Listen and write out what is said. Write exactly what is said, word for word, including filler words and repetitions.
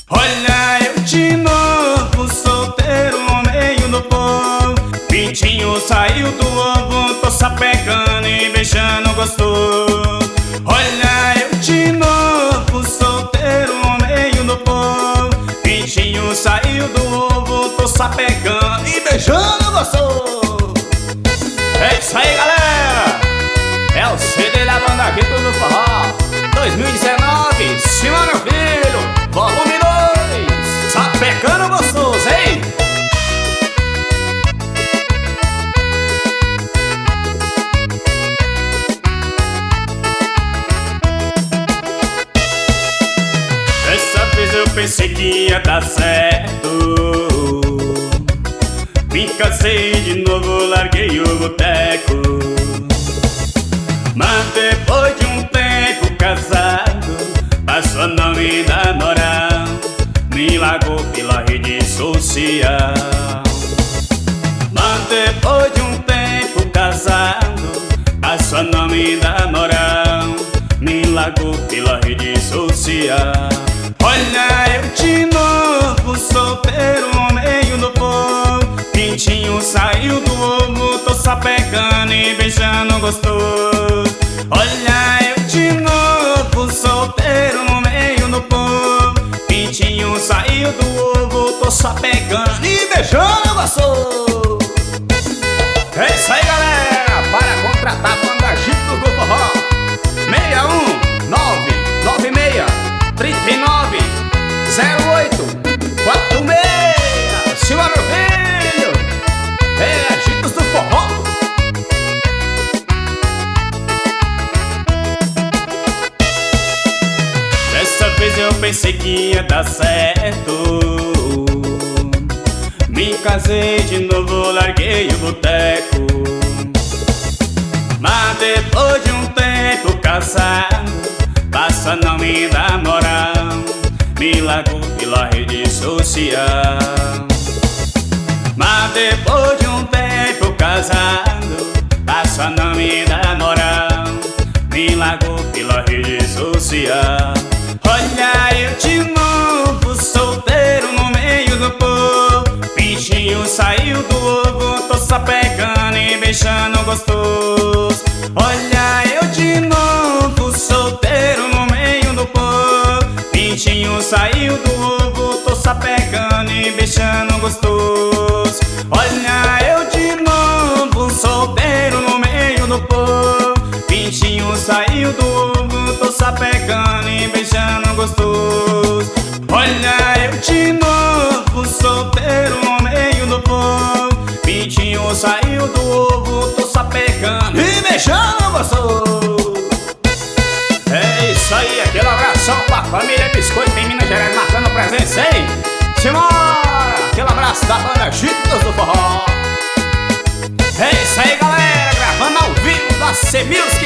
Olha eu de novo, solteiro no meio do povo. Pintinho saiu do ovo, tô sapecando e beijando gostoso. Olha eu de novo, solteiro no meio do povo. Pintinho saiu do ovo, tô sapecando e beijando gostoso. É isso aí, galera! É o C D da banda Ritos do Forró dois mil e dezenove, Simão meu filho, volume dois, sapecando gostoso, hein? Dessa vez eu pensei que ia dar certo. Me casei de novo, larguei o boteco. Mas depois de um tempo casado, passou a não me namorar, me largou pela rede social. Mas depois de um tempo casado, passou a não me namorar, me largou pela rede social. Olha eu de novo, solteiro no meio do povo. Pintinho saiu do ovo, tô sapecando e beijando gostoso. Olha eu de novo, solteiro no meio do povo. Pintinho saiu do ovo, tô sapecando e beijando gostoso. É isso aí, galera! Para contratar a banda Ritos do Forró, seis um nove nove seis três nove zero oito quatro seis. Silva meu filho, é Ritos do Forró. Dessa vez eu pensei que ia dar certo. Me casei de novo, larguei o boteco. Mas depois de um tempo casado, passa a não me namorar, me largou pela rede social. Mas depois de um tempo casado, passa a não me namorar, me largou pela rede social. Olha eu de novo, solteiro no meio do povo. Pintinho saiu do ovo, tô sapecando e beijando gostoso. Olha eu de novo, solteiro no meio do povo. Pintinho saiu do ovo, tô sapecando e beijando gostoso. Olha eu de novo, solteiro no meio do povo. Pintinho saiu do ovo, tô sapecando e beijando gostoso. Olha eu de novo, solteiro no meio do povo. Pintinho saiu do ovo, tô sapecando e beijando gostoso. É isso aí, aquele abração pra família Biscoito em Minas Gerais marcando presença, hein? Simbora! Aquele abraço da banda Ritos do Forró. É isso aí, galera, gravando ao vivo da C Music